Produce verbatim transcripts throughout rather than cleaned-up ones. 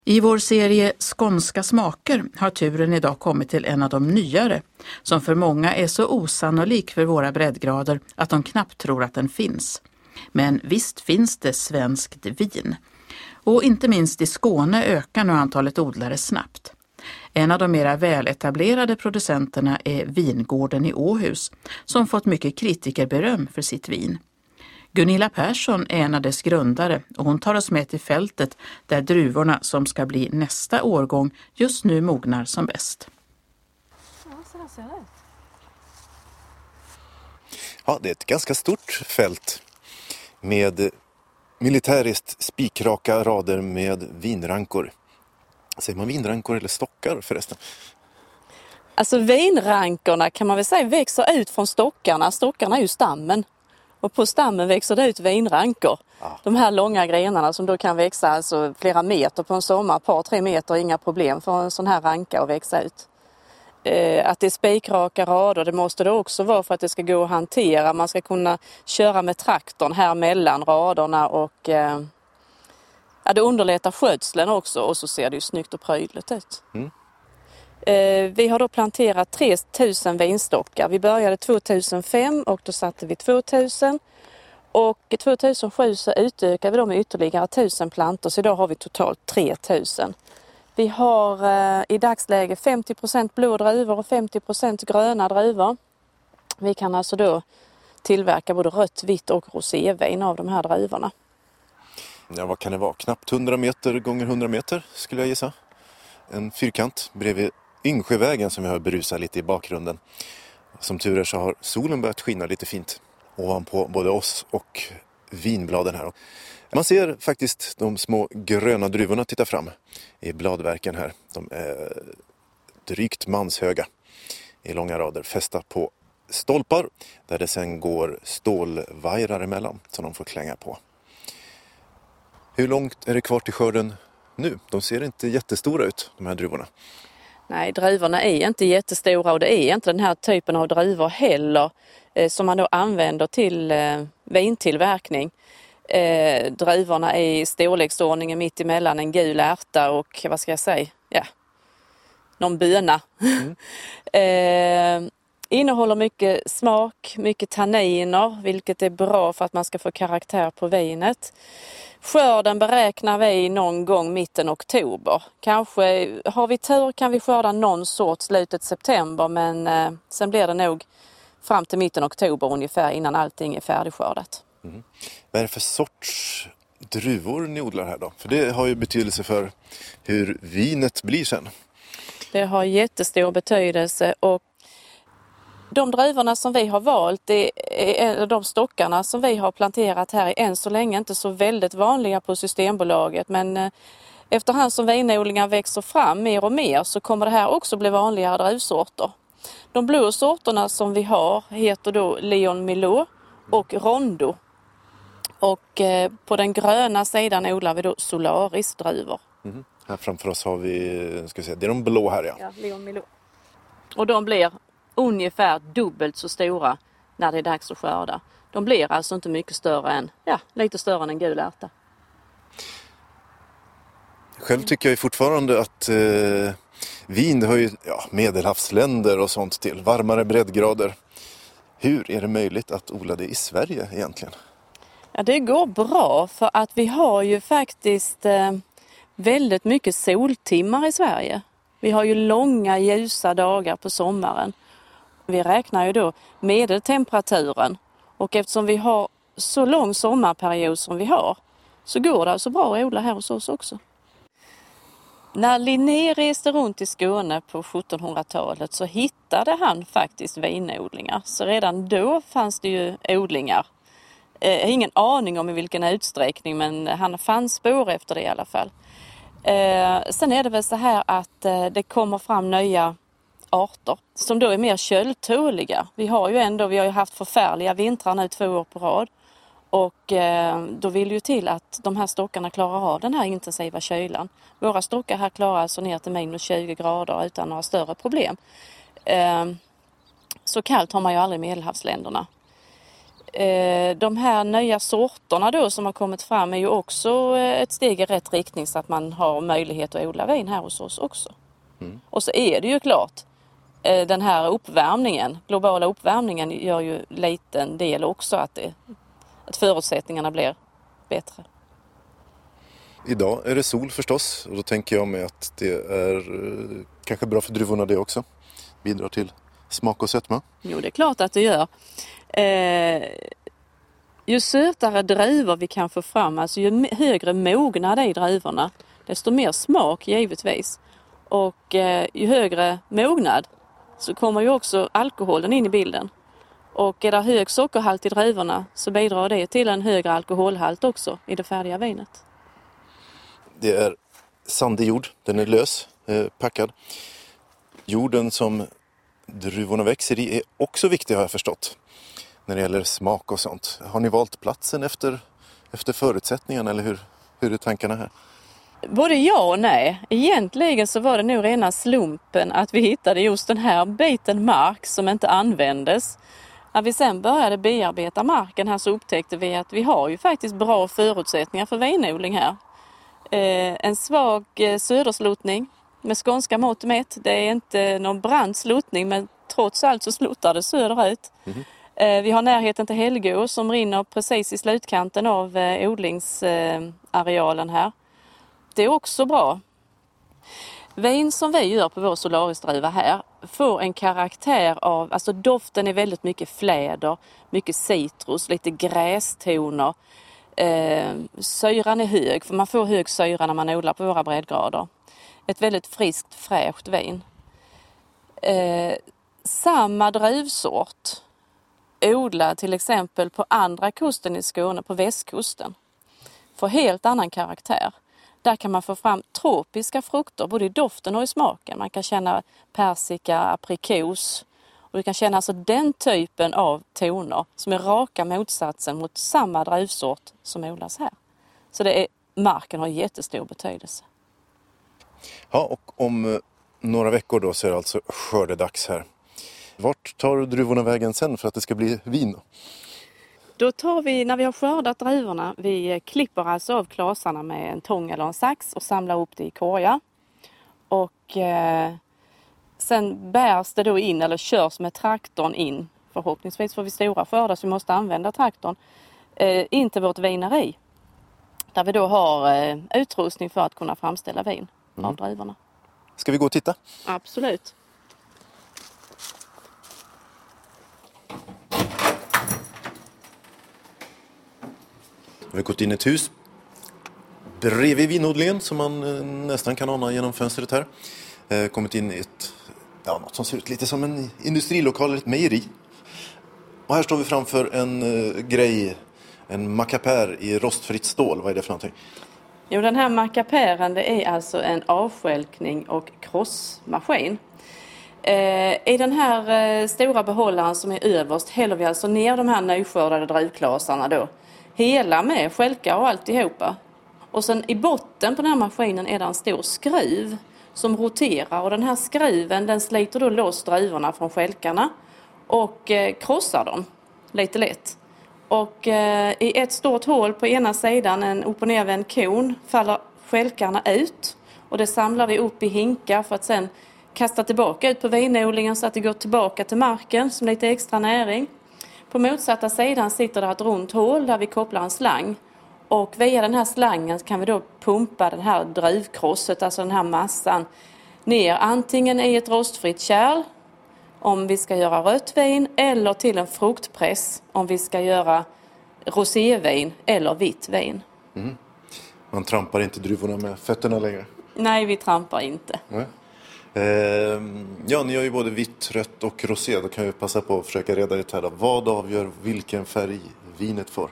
I vår serie Skånska smaker har turen idag kommit till en av de nyare, som för många är så osannolik för våra breddgrader att de knappt tror att den finns. Men visst finns det svenskt vin. Och inte minst i Skåne ökar nu antalet odlare snabbt. En av de mera väletablerade producenterna är Vingården i Åhus, som fått mycket kritikerberöm för sitt vin. Gunilla Persson är en av dess grundare och hon tar oss med till fältet där druvorna som ska bli nästa årgång just nu mognar som bäst. Ja, så där ser det ut. Ja, det är ett ganska stort fält med militäriskt spikraka rader med vinrankor. Säger man vinrankor eller stockar förresten? Alltså vinrankorna kan man väl säga växer ut från stockarna. Stockarna är ju stammen. Och på stammen växer det ut vinrankor. Ah. De här långa grenarna som då kan växa alltså flera meter på en sommar, ett par, tre meter, inga problem för en sån här ranka att växa ut. Eh, att det är spikraka rader, det måste det också vara för att det ska gå att hantera. Man ska kunna köra med traktorn här mellan raderna och eh, ja, det underlättar skötseln också och så ser det ju snyggt och prydligt ut. Mm. Eh, vi har då planterat tre tusen vinstockar. Vi började tvåtusenfem och då satte vi tvåtusen. Och tvåtusensju så utökade vi dem med ytterligare tusen plantor så idag har vi totalt tre tusen. Vi har eh, i dagsläget femtio procent blå druvor och femtio procent gröna druvor. Vi kan alltså då tillverka både rött, vitt och rosévin av de här druvorna. Ja, vad kan det vara? Knappt hundra meter gånger hundra meter skulle jag gissa. En fyrkant bredvid Yngsjövägen som vi har brusat lite i bakgrunden. Som tur är så har solen börjat skina lite fint ovanpå både oss och vinbladen här. Man ser faktiskt de små gröna druvorna titta fram i bladverken här. De är drygt manshöga i långa rader fästa på stolpar där det sen går stålvajrar emellan som de får klänga på. Hur långt är det kvar till skörden nu? De ser inte jättestora ut, de här druvorna. Nej, druvorna är inte jättestora och det är inte den här typen av druvor heller eh, som man då använder till eh, vintillverkning. Eh, druvorna är i storleksordningen mitt emellan en gul ärta och vad ska jag säga? Ja, någon böna. Mm. eh, innehåller mycket smak, mycket tanniner, vilket är bra för att man ska få karaktär på vinet. Skörden beräknar vi någon gång mitten oktober. Kanske har vi tur kan vi skörda någon sort slutet september men eh, sen blir det nog fram till mitten oktober ungefär innan allting är färdigskördat. Mm. Vad är det för sorts druvor ni odlar här då? För det har ju betydelse för hur vinet blir sen. Det har jättestor betydelse och de druvorna som vi har valt, är, är, de stockarna som vi har planterat här är än så länge inte så väldigt vanliga på Systembolaget. Men eh, efterhand som vinodlingar växer fram mer och mer så kommer det här också bli vanligare druvsorter. De blå sorterna som vi har heter då Leon Milot och Rondo. Och eh, på den gröna sidan odlar vi då Solaris druvor. Mm. Här framför oss har vi, ska vi säga, det är de blå här ja. Ja, Leon Milot. Och de blir ungefär dubbelt så stora när det är dags att skörda. De blir alltså inte mycket större än, ja, lite större än en gul ärta. Själv tycker jag fortfarande att eh, vin har ju ja, medelhavsländer och sånt till, varmare breddgrader. Hur är det möjligt att odla det i Sverige egentligen? Ja, det går bra för att vi har ju faktiskt eh, väldigt mycket soltimmar i Sverige. Vi har ju långa ljusa dagar på sommaren. Vi räknar ju då medeltemperaturen och eftersom vi har så lång sommarperiod som vi har så går det alltså bra att odla här hos oss också. När Linné reste runt i Skåne på sjuttonhundratalet så hittade han faktiskt vinodlingar. Så redan då fanns det ju odlingar. Jag har ingen aning om i vilken utsträckning men han fann spår efter det i alla fall. Sen är det väl så här att det kommer fram nya arter som då är mer köldtåliga. Vi har ju ändå, vi har ju haft förfärliga vintrar nu två år på rad och eh, då vill ju till att de här stockarna klarar av den här intensiva kylan. Våra stockar här klarar alltså ner till minus tjugo grader utan några större problem. Eh, så kallt har man ju aldrig i Medelhavsländerna. Eh, de här nya sorterna då som har kommit fram är ju också ett steg i rätt riktning så att man har möjlighet att odla vin här hos oss också. Mm. Och så är det ju klart, eh, den här uppvärmningen, globala uppvärmningen gör ju liten del också att, det, att förutsättningarna blir bättre. Idag är det sol förstås och då tänker jag mig att det är eh, kanske bra för druvorna det också. Bidrar till smak och sötma. Jo, det är klart att det gör. Eh, ju sötare druvor vi kan få fram, alltså ju högre mognad i druvorna, desto mer smak givetvis. Och eh, ju högre mognad så kommer ju också alkoholen in i bilden. Och är det hög sockerhalt i druvorna så bidrar det till en högre alkoholhalt också i det färdiga vinet. Det är sandig jord, den är lös, eh, packad. Jorden som druvorna växer i är också viktig har jag förstått. När det gäller smak och sånt. Har ni valt platsen efter, efter förutsättningarna eller hur, hur är tankarna här? Både ja och nej. Egentligen så var det nog rena slumpen att vi hittade just den här biten mark som inte användes. När vi sen började bearbeta marken här så upptäckte vi att vi har ju faktiskt bra förutsättningar för vinodling här. Eh, en svag eh, söderslutning med skånska mått mätt. Det är inte någon brant slutning men trots allt så slutar det söderut. Mm. Eh, vi har närheten till Helgå som rinner precis i slutkanten av eh, odlingsarealen här. Det är också bra. Vin som vi gör på vår Solaris-druva här får en karaktär av, alltså doften är väldigt mycket fläder, mycket citrus, lite grästoner. Eh, syran är hög, för man får hög syra när man odlar på våra breddgrader. Ett väldigt friskt, fräscht vin. Eh, samma druvsort odlad till exempel på andra kusten i Skåne, på västkusten, får helt annan karaktär. Där kan man få fram tropiska frukter både i doften och i smaken. Man kan känna persika, aprikos och du kan känna alltså den typen av toner som är raka motsatsen mot samma druvsort som odlas här. Så det är, marken har jättestor betydelse. Ja, och om några veckor då så är det alltså skördedags här. Vart tar druvorna vägen sen för att det ska bli vin? Då tar vi, när vi har skördat druvorna, vi klipper alltså av klasarna med en tång eller en sax och samlar upp det i korgar. Och eh, sen bärs det då in eller körs med traktorn in. Förhoppningsvis får vi stora skördar så vi måste använda traktorn eh, in till vårt vineri. Där vi då har eh, utrustning för att kunna framställa vin mm. av druvorna. Ska vi gå och titta? Absolut. Vi har gått in i ett hus bredvid vinodlingen som man eh, nästan kan ana genom fönstret här. Eh, kommit in i ett, ja, något som ser ut lite som en industrilokal eller ett mejeri. Och här står vi framför en eh, grej, en macapär i rostfritt stål. Vad är det för någonting? Jo, den här macapären det är alltså en avskälkning och krossmaskin. Eh, I den här eh, stora behållaren som är överst häller vi alltså ner de här nyskördade druvklasarna då. Hela med skälkar och alltihopa. Och sen i botten på den här maskinen är det en stor skruv som roterar. Och den här skruven den sliter då loss druvorna från skälkarna och eh, krossar dem lite lätt. Och eh, i ett stort hål på ena sidan, en upp- och nervänd kon, faller skälkarna ut. Och det samlar vi upp i hinkar för att sen kasta tillbaka ut på vinodlingen så att det går tillbaka till marken som lite extra näring. På motsatta sidan sitter det ett runt hål där vi kopplar en slang. Och via den här slangen kan vi då pumpa den här druvkrosset, alltså den här massan, ner antingen i ett rostfritt kärl om vi ska göra rött vin eller till en fruktpress om vi ska göra rosévin eller vitt vin. Mm. Man trampar inte druvorna med fötterna längre? Nej, vi trampar inte. Nej. Eh, ja, ni har ju både vitt, rött och rosé. Då kan vi passa på att försöka reda ut här. Vad avgör vilken färg vinet får?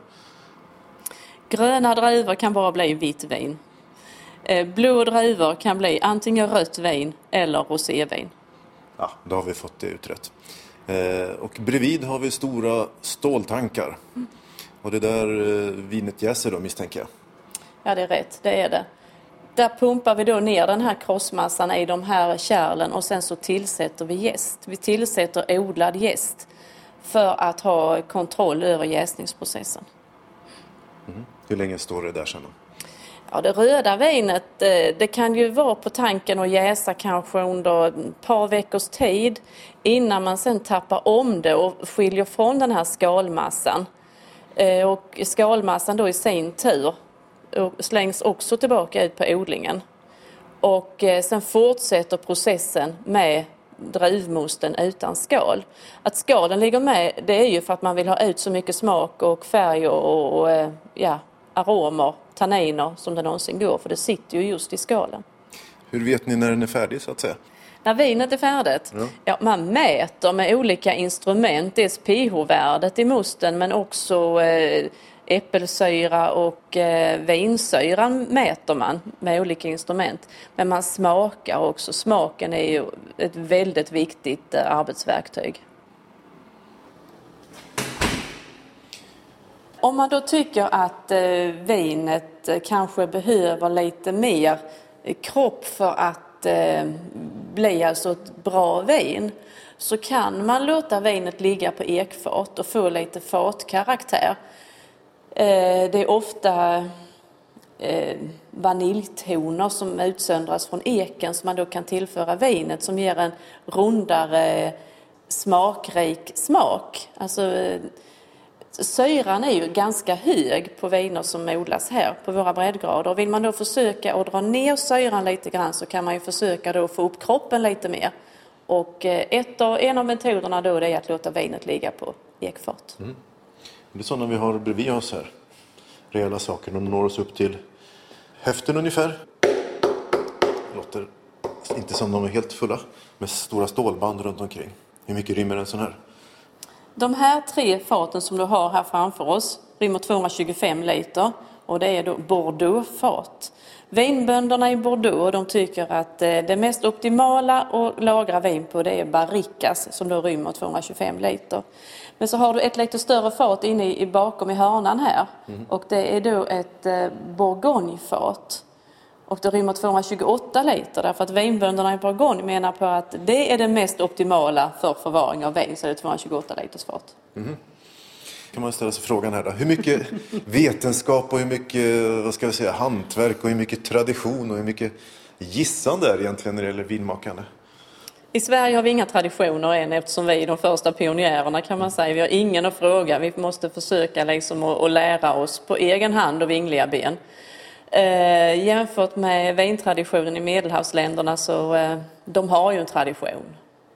Gröna druvor kan bara bli vitt vin. Eh, blå druvor kan bli antingen rött vin eller rosévin. Ja, då har vi fått det utrett. Eh, och bredvid har vi stora ståltankar. Mm. Och det där eh, vinet jäser då, misstänker jag. Ja, det är rätt. Det är det. Där pumpar vi då ner den här krossmassan i de här kärlen och sen så tillsätter vi jäst. Vi tillsätter odlad jäst. för att ha kontroll över jäsningsprocessen. Mm. Hur länge står det där sen då? Ja, det röda vinet, det kan ju vara på tanken att jäsa kanske under ett par veckors tid innan man sen tappar om det och skiljer från den här skalmassan. Och skalmassan då i sin tur slängs också tillbaka ut på odlingen. Och sen fortsätter processen med druvmosten utan skal. Att skalen ligger med, det är ju för att man vill ha ut så mycket smak och färg och, och ja, aromer, tanniner som det någonsin går, för det sitter ju just i skalen. Hur vet ni när den är färdig så att säga? När vinet är färdigt? Ja. Ja, man mäter med olika instrument, dels pH-värdet i mosten men också eh, äppelsyra och eh, vinsyran mäter man med olika instrument. Men man smakar också. Smaken är ju ett väldigt viktigt eh, arbetsverktyg. Om man då tycker att eh, vinet eh, kanske behöver lite mer eh, kropp för att eh, bli alltså ett bra vin, så kan man låta vinet ligga på ekfat och få lite fatkaraktär. Eh, det är ofta eh, vaniljtoner som utsöndras från eken som man då kan tillföra vinet, som ger en rundare, smakrik smak. Alltså, syran är ju ganska hög på viner som odlas här på våra breddgrader. Vill man då försöka att dra ner syran lite grann, så kan man ju försöka då få upp kroppen lite mer. Och ett av, en av metoderna då är att låta vinet ligga på ekfat. Mm. Det är sådana vi har bredvid oss här. Rejäla saker. De når oss upp till höften ungefär. Det låter inte som de är helt fulla. Med stora stålband runt omkring. Hur mycket rymmer en sån här? De här tre faten som du har här framför oss rymmer tvåhundratjugofem liter. Och det är då Bordeaux-fat. Vinbönderna i Bordeaux, de tycker att det mest optimala att lagra vin på, det är Barricas som då rymmer tvåhundratjugofem liter. Men så har du ett lite större fat inne i bakom i hörnan här. Mm. Och det är då ett Bourgogne-fat. Och det rymmer tvåhundratjugoåtta liter, därför att vinbönderna i Bourgogne menar på att det är det mest optimala för förvaring av vin, så är det tvåhundratjugoåtta liters fat. Mm. Kan man ställa sig frågan här då, hur mycket vetenskap och hur mycket, vad ska vi säga, hantverk och hur mycket tradition och hur mycket gissande är egentligen när det gäller vinmakande? I Sverige har vi inga traditioner än, eftersom vi är de första pionjärerna, kan man säga. Vi har ingen att fråga, vi måste försöka liksom att, att lära oss på egen hand och vingliga ben. Eh, jämfört med vintraditionen i Medelhavsländerna, så eh, de har ju en tradition.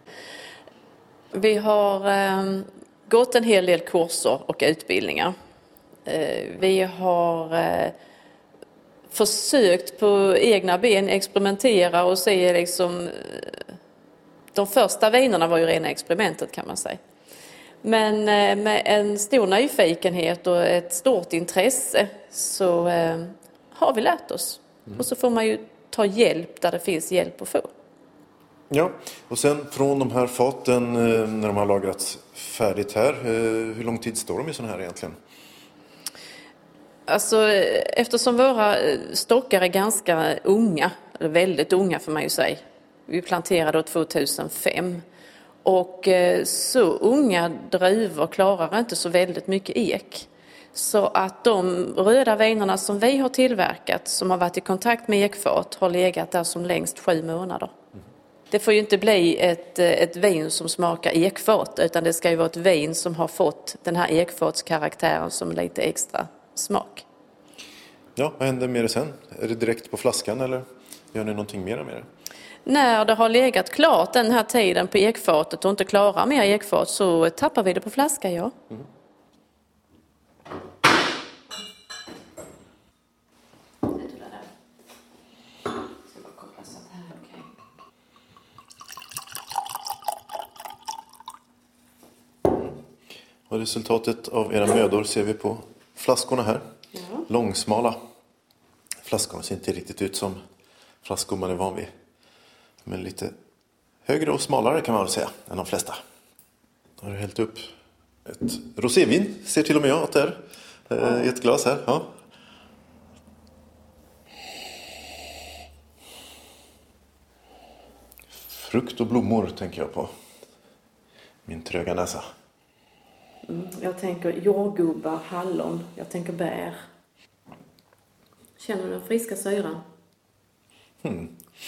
Vi har eh, gått en hel del kurser och utbildningar. Eh, vi har eh, försökt på egna ben experimentera och se liksom, de första vinerna var ju rena experimentet, kan man säga. Men eh, med en stor nyfikenhet och ett stort intresse så eh, har vi lärt oss. Mm. Och så får man ju ta hjälp där det finns hjälp att få. Ja, och sen från de här faten, när de har lagrats färdigt här, hur lång tid står de i sån här egentligen? Alltså, eftersom våra stockar är ganska unga, eller väldigt unga får man ju säga. Vi planterade då tvåtusenfem. Och så unga druvor klarar inte så väldigt mycket ek. Så att de röda vinerna som vi har tillverkat, som har varit i kontakt med ekfat, har legat där som längst sju månader. Mm. Det får ju inte bli ett, ett vin som smakar ekfat, utan det ska ju vara ett vin som har fått den här ekfatskaraktären som lite extra smak. Ja, vad händer med det sen? Är det direkt på flaskan eller gör ni någonting mer med det? När det har legat klart den här tiden på ekfatet och inte klarar mer ekfat, så tappar vi det på flaska, ja. Mm. Och resultatet av era mödor ser vi på flaskorna här. Ja. Långsmala. Flaskorna ser inte riktigt ut som flaskor man är van vid. Men lite högre och smalare kan man väl säga än de flesta. Då har du hällt upp ett rosévin, ser till och med jag att det är. Ja. I ett glas här. Ja. Frukt och blommor tänker jag på. Min tröga näsa. Jag tänker jordgubbar, hallon, jag tänker bär. Känner du den friska syran? Hmm.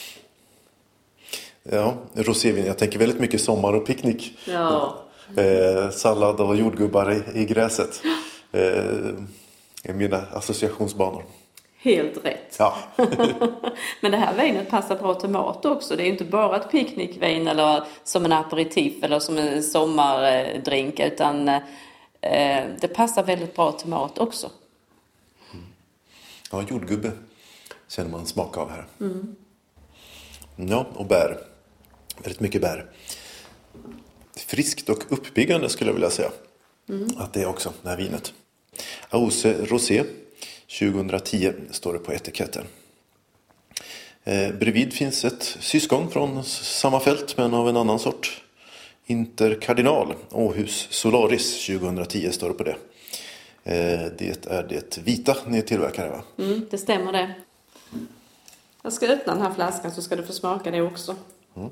Ja, rosévin. Jag tänker väldigt mycket sommar och picknick. Ja. Eh, sallad och jordgubbar i, i gräset. Eh, är mina associationsbanor. Helt rätt. Ja. Men det här vinet passar bra till mat också. Det är ju inte bara ett picknickvin eller som en aperitif eller som en sommardrink, utan eh, det passar väldigt bra till mat också. Mm. Ja, jordgubbe känner man smak av här. Mm. Ja, och bär. Väldigt mycket bär. Friskt och uppbyggande skulle jag vilja säga. Mm. Att det är också, det här vinet. Ausse Rosé tjugohundratio står det på etiketten. Eh, bredvid finns ett syskon från samma fält men av en annan sort. Interkardinal Åhus Solaris tjugohundratio står det på det. Eh, det är det vita ni tillverkar, va? Mm, det stämmer det. Jag ska öppna den här flaskan så ska du få smaka det också. Mm.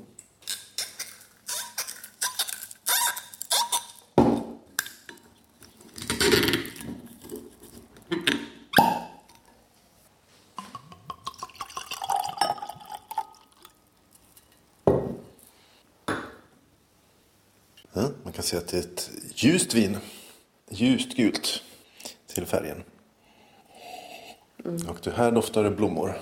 Ja, man kan säga att det är ett ljust vin. Ljust gult till färgen. Mm. Och det här doftar det blommor.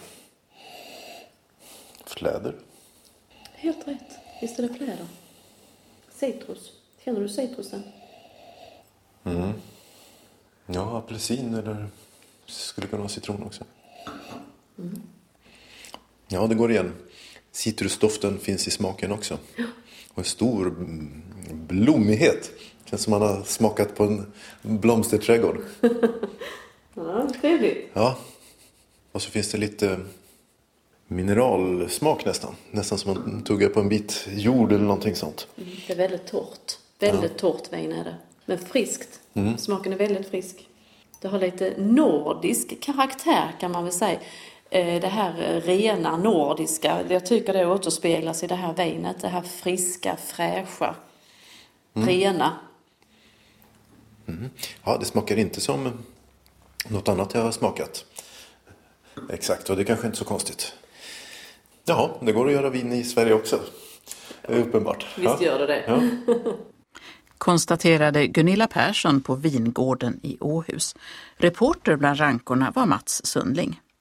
Fläder. Helt rätt. Visst är det fläder. Citrus. Känner du citrusen? Mm. Ja, apelsin eller skulle kunna vara citron också. Mm. Ja, det går igen. Citrusdoften finns i smaken också. Ja. Och en stor blommighet. Känns som man har smakat på en blomsterträdgård. Ja, trevligt. Ja. Och så finns det lite mineralsmak nästan. Nästan som man tuggar på en bit jord eller någonting sånt. Mm, det är väldigt torrt. Väldigt ja. torrt vin är det. Men friskt. Mm. Smaken är väldigt frisk. Det har lite nordisk karaktär kan man väl säga. Det här rena nordiska, jag tycker det återspeglas i det här vinet. Det här friska, fräscha, mm. rena. Mm. Ja, det smakar inte som något annat jag har smakat. Exakt, och det är kanske inte så konstigt. Ja, det går att göra vin i Sverige också. Det är uppenbart. Visst ja. gör det det. Ja. Konstaterade Gunilla Persson på Vingården i Åhus. Reporter bland rankorna var Mats Sundling.